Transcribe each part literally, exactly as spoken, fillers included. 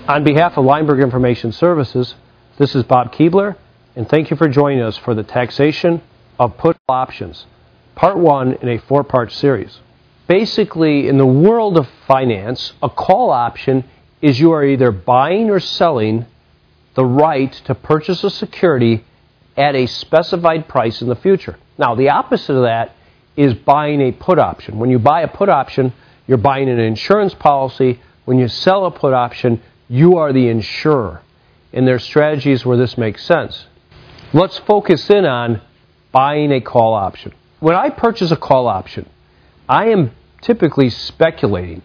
On behalf of Lineberg Information Services, this is Bob Keebler, and thank you for joining us for the taxation of put options, part one in a four-part series. Basically, in the world of finance, a call option is you are either buying or selling the right to purchase a security at a specified price in the future. Now, the opposite of that is buying a put option. When you buy a put option, you're buying an insurance policy. When you sell a put option, you are the insurer. And there are strategies where this makes sense. Let's focus in on buying a call option. When I purchase a call option, I am typically speculating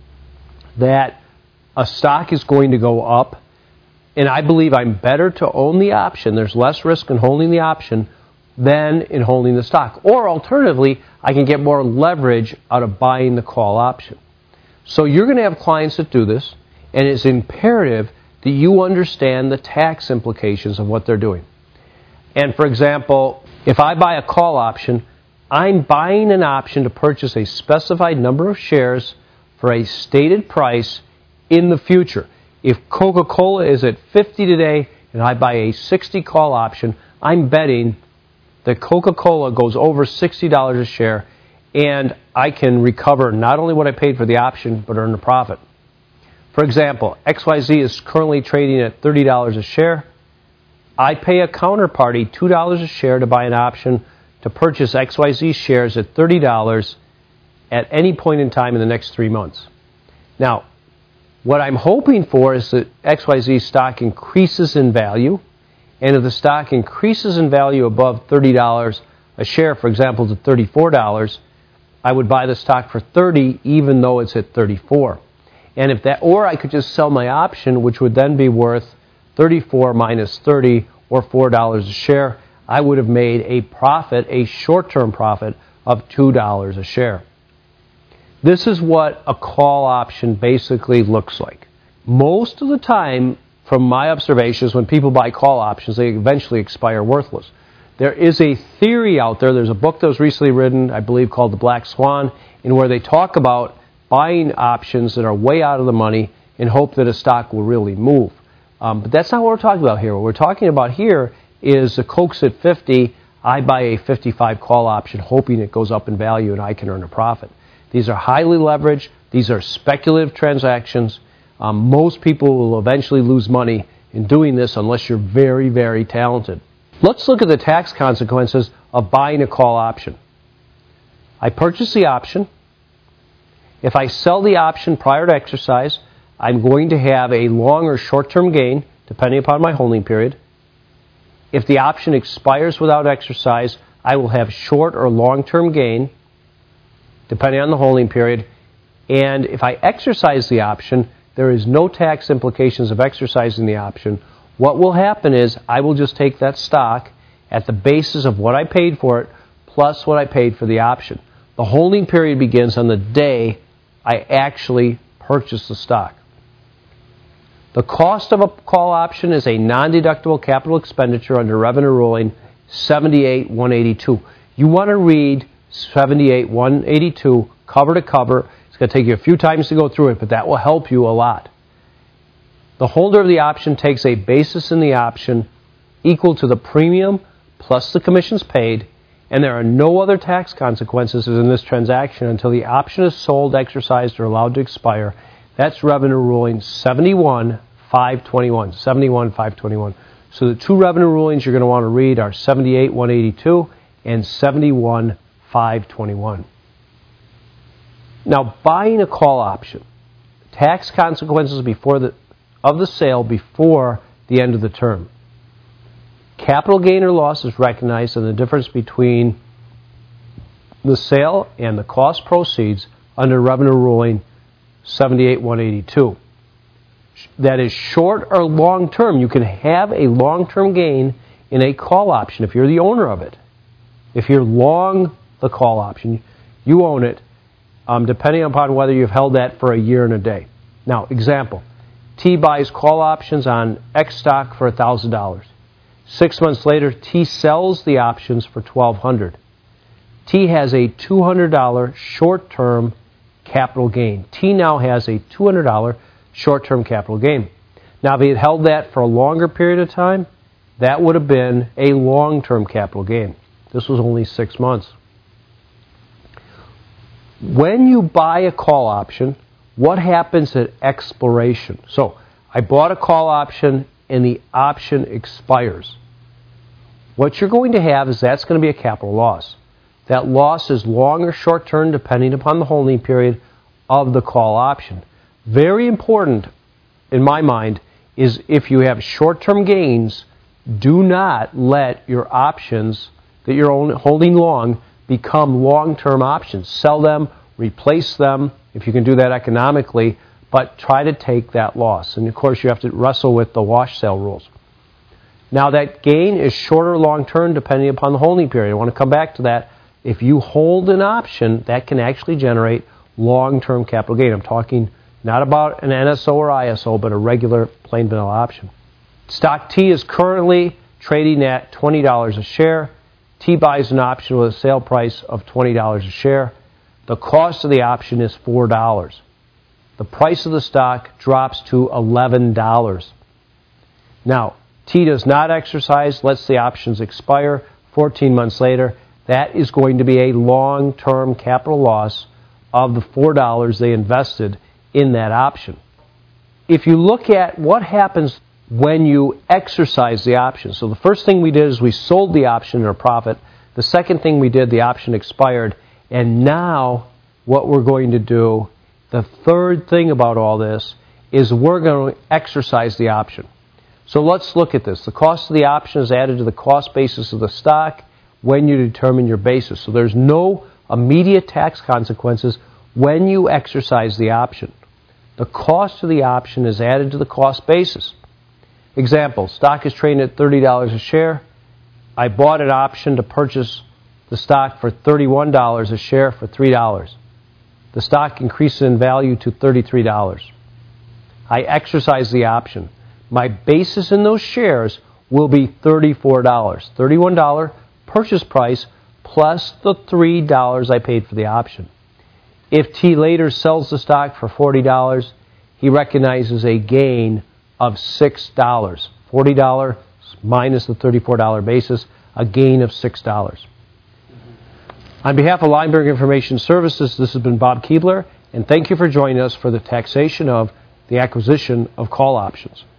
that a stock is going to go up, and I believe I'm better to own the option. There's less risk in holding the option than in holding the stock. Or alternatively, I can get more leverage out of buying the call option. So you're going to have clients that do this, and it's imperative that you understand the tax implications of what they're doing. And for example, if I buy a call option, I'm buying an option to purchase a specified number of shares for a stated price in the future. If Coca-Cola is at fifty today and I buy a sixty call option, I'm betting that Coca-Cola goes over sixty dollars a share, and I can recover not only what I paid for the option, but earn a profit. For example, X Y Z is currently trading at thirty dollars a share. I pay a counterparty two dollars a share to buy an option to purchase X Y Z shares at thirty dollars at any point in time in the next three months. Now, what I'm hoping for is that X Y Z stock increases in value, and if the stock increases in value above thirty dollars a share, for example, to thirty-four dollars, I would buy the stock for thirty dollars even though it's at thirty-four dollars. And if that, or I could just sell my option, which would then be worth thirty-four minus thirty, or four dollars a share. I would have made a profit, a short-term profit of two dollars a share. This is what a call option basically looks like. Most of the time, from my observations, when people buy call options, they eventually expire worthless. There is a theory out there. There's a book that was recently written, I believe, called The Black Swan, in where they talk about buying options that are way out of the money in hope that a stock will really move. Um, but that's not what we're talking about here. What we're talking about here is the Coke's at fifty, I buy a fifty-five call option hoping it goes up in value and I can earn a profit. These are highly leveraged. These are speculative transactions. Um, most people will eventually lose money in doing this unless you're very, very talented. Let's look at the tax consequences of buying a call option. I purchase the option. If I sell the option prior to exercise, I'm going to have a long or short-term gain, depending upon my holding period. If the option expires without exercise, I will have short or long-term gain, depending on the holding period. And if I exercise the option, there is no tax implications of exercising the option. What will happen is I will just take that stock at the basis of what I paid for it, plus what I paid for the option. The holding period begins on the day I actually purchase the stock. The cost of a call option is a non-deductible capital expenditure under Revenue Ruling seventy-eight one eighty-two. You want to read seventy-eight one eighty-two cover to cover. It's going to take you a few times to go through it, but that will help you a lot. The holder of the option takes a basis in the option equal to the premium plus the commissions paid, and there are no other tax consequences in this transaction until the option is sold, exercised, or allowed to expire. That's Revenue Ruling seventy-one five twenty-one. seventy-one five twenty-one. So the two revenue rulings you're going to want to read are seventy-eight one eighty-two and seventy-one five twenty-one. Now, buying a call option, tax consequences before the, of the sale before the end of the term. Capital gain or loss is recognized in the difference between the sale and the cost proceeds under Revenue Ruling seventy-eight one eighty-two. That is short or long term. You can have a long-term gain in a call option if you're the owner of it. If you're long the call option, you own it, um, depending upon whether you've held that for a year and a day. Now, example, T buys call options on X stock for one thousand dollars. Six months later, T sells the options for twelve hundred dollars. T has a two hundred dollars short-term capital gain. T now has a two hundred dollars short-term capital gain. Now, if he had held that for a longer period of time, that would have been a long-term capital gain. This was only six months. When you buy a call option, what happens at expiration? So, I bought a call option and the option expires. What you're going to have is that's going to be a capital loss. That loss is long or short term depending upon the holding period of the call option. Very important, in my mind, is if you have short-term gains, do not let your options that you're holding long become long-term options. Sell them, replace them, if you can do that economically, but try to take that loss. And of course, you have to wrestle with the wash sale rules. Now, that gain is short or long-term depending upon the holding period. I want to come back to that. If you hold an option, that can actually generate long-term capital gain. I'm talking not about an N S O or I S O, but a regular plain vanilla option. Stock T is currently trading at twenty dollars a share. T buys an option with a sale price of twenty dollars a share. The cost of the option is four dollars. The price of the stock drops to eleven dollars. Now, T does not exercise, lets the options expire fourteen months later. That is going to be a long-term capital loss of the four dollars they invested in that option. If you look at what happens when you exercise the option, so the first thing we did is we sold the option at a profit. The second thing we did, the option expired. And now what we're going to do, the third thing about all this, is we're going to exercise the option. So let's look at this. The cost of the option is added to the cost basis of the stock when you determine your basis. So there's no immediate tax consequences when you exercise the option. The cost of the option is added to the cost basis. Example, stock is trading at thirty dollars a share. I bought an option to purchase the stock for thirty-one dollars a share for three dollars. The stock increases in value to thirty-three dollars. I exercise the option. My basis in those shares will be thirty-four dollars. thirty-one dollars purchase price plus the three dollars I paid for the option. If T later sells the stock for forty dollars, he recognizes a gain of six dollars. forty dollars minus the thirty-four dollars basis, a gain of six dollars. On behalf of Lineberg Information Services, this has been Bob Keebler, and thank you for joining us for the taxation of the acquisition of call options.